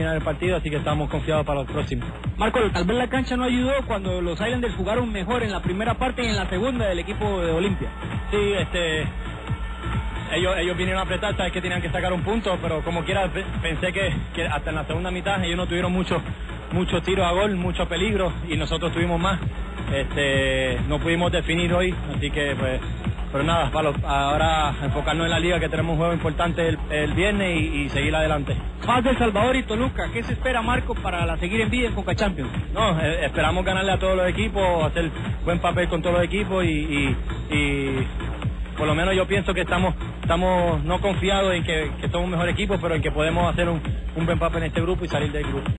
terminar el partido, así que estamos confiados para los próximos. Marco, tal vez la cancha no ayudó cuando los Islanders jugaron mejor en la primera parte y en la segunda del equipo de Olimpia. Sí, ellos vinieron a apretar, sabes que tenían que sacar un punto, pero como quiera pensé que hasta en la segunda mitad ellos no tuvieron muchos tiros a gol, mucho peligro, y nosotros tuvimos más. No pudimos definir hoy, así que pues, pero nada, ahora enfocarnos en la liga, que tenemos un juego importante el viernes y seguir adelante. Paz de El Salvador y Toluca, ¿qué se espera, Marco, para seguir en vida en Conca Champions? No, esperamos ganarle a todos los equipos, hacer buen papel con todos los equipos y por lo menos yo pienso que estamos no confiados en que somos un mejor equipo, pero en que podemos hacer un buen papel en este grupo y salir del grupo.